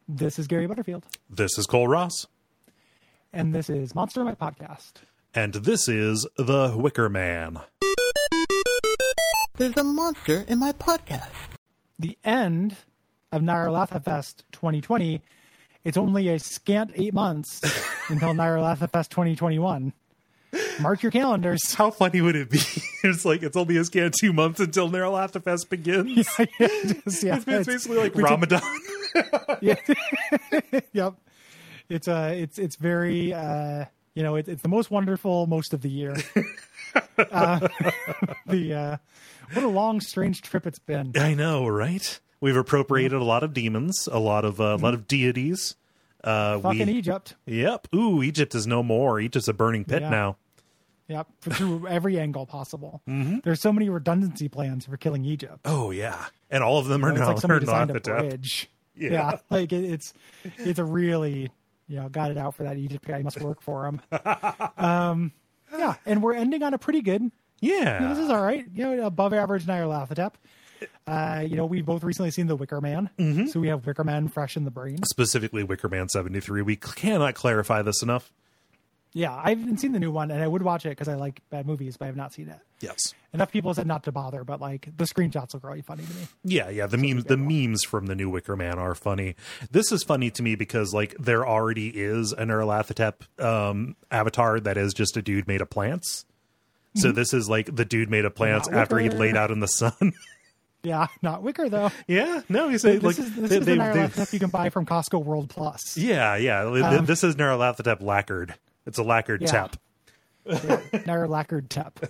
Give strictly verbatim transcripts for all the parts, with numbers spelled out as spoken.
This is Gary Butterfield. This is Cole Ross. And this is Monster My Podcast. And this is The Wicker Man. There's a monster in my podcast. The end of Nyarlathotep Fest twenty twenty. It's only a scant eight months until Nyarlathotep Fest twenty twenty-one. Mark your calendars. How funny would it be? It's like, it's only a scant two months until Nyarlathotep Fest begins. Yeah, yeah, just, yeah, it's, it's basically like Ramadan. Yeah. Yep. It's uh it's it's very uh you know, it, it's the most wonderful most of the year. uh, the uh what a long strange trip it's been. I know, right? We've appropriated a lot of demons, a lot of uh, a lot of deities. Uh, Fucking we, Egypt. Yep. Ooh, Egypt is no more. Egypt's a burning pit Yeah. now. Yep. Through every angle possible. Mm-hmm. There's so many redundancy plans for killing Egypt. Oh yeah, and all of them are You know, now it's like somebody are designed a Nyarlathotep. bridge. Yeah. Yeah. Like it, it's it's a really, you know, got it out for that Egypt guy. He must work for him. um, yeah. And we're ending on a pretty good. Yeah. You know, this is all right. You know, above average Nyarlathotep. Uh, you know, we've both recently seen The Wicker Man. Mm-hmm. So we have Wicker Man fresh in the brain. Specifically Wicker Man seventy-three. We cannot clarify this enough. Yeah. I haven't seen the new one, and I would watch it because I like bad movies, but I have not seen it. Yes. Enough people said not to bother, but like the screenshots look really funny to me. Yeah, yeah. The memes, the memes from the new Wicker Man are funny. This is funny to me because like there already is an Nyarlathotep um, avatar that is just a dude made of plants. So Mm-hmm. this is like the dude made of plants Not after he Wicker. laid out in the sun. Yeah. Not Wicker, though. Yeah, no, he's This like is, this they, is they, the they- Nyarlathotep you can buy from Costco World Plus. yeah, yeah. Um, this is Nyarlathotep lacquered. It's a lacquered Yeah. tep. Nair lacquered tep.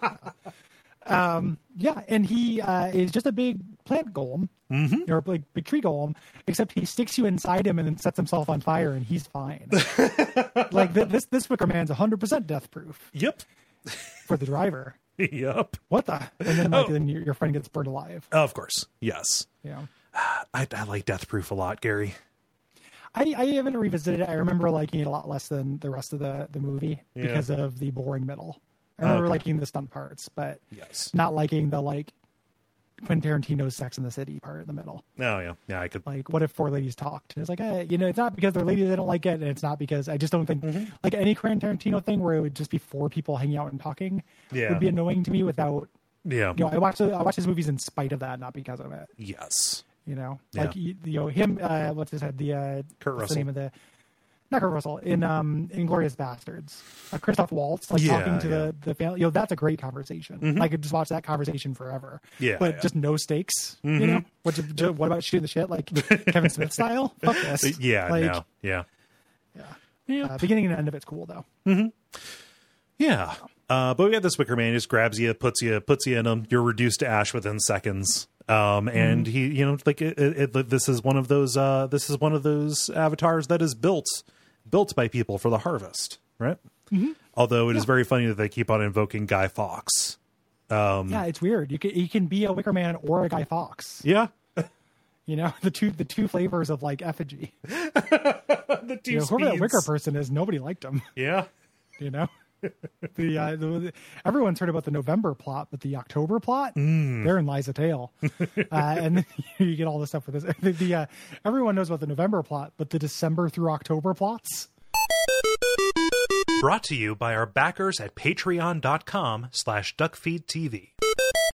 um, yeah, and he uh, is just a big plant golem, mm-hmm. or a big, big tree golem, except he sticks you inside him and then sets himself on fire, and he's fine. Like th- this, this Wicker Man's one hundred percent death proof Yep. for the driver. Yep. What the? And then, like, Oh. then your, your friend gets burned alive. Of course. Yes. Yeah. I, I like Death Proof a lot, Gary. I, I haven't revisited it. I remember liking it a lot less than the rest of the, the movie Yeah. because of the boring middle. I remember Okay. liking the stunt parts, but Yes. not liking the like Quentin Tarantino's Sex in the City part in the middle. Oh yeah. Yeah, I could. Like, what if four ladies talked? And it's like, eh, you know, it's not because they're ladies I don't like it, and it's not because I just don't think like any Quentin Tarantino thing where it would just be four people hanging out and talking Yeah. would be annoying to me. Without, Yeah. you know, I watch I watch his movies in spite of that, not because of it. Yes. You know, Yeah. like you, you know him. Uh, what's his head? The uh, Kurt what's Russell. the name of the not Kurt Russell in um Inglorious Bastards. Uh, Christoph Waltz, like Yeah, talking to yeah. the the family. You know, that's a great conversation. I could just watch that conversation forever. Yeah, but yeah. just no stakes. You know, what? What about shooting the shit like Kevin Smith style? Fuck this. Yeah. like, no. Yeah. Yeah. Uh, beginning and end of it's cool though. Yeah. Uh, but we got this Wicker Man. He just grabs you, puts you, puts you in him. You're reduced to ash within seconds. Um, and he, you know, like it, it, it, this is one of those, uh, this is one of those avatars that is built, built by people for the harvest, right? Mm-hmm. Although it is very funny that they keep on invoking Guy Fawkes. Um, Yeah, it's weird. You can you can be a Wicker Man or a Guy Fawkes. yeah. You know, the two the two flavors of like effigy. The two You know, whoever that speeds. Wicker person is, nobody liked him. Yeah. You know, the, uh, the everyone's heard about the November plot, but the October plot, therein lies a tale. uh, and then you get all this stuff with this. The, the uh, everyone knows about the November plot, but the December through October plots. Brought to you by our backers at patreon.com slash duckfeedtv.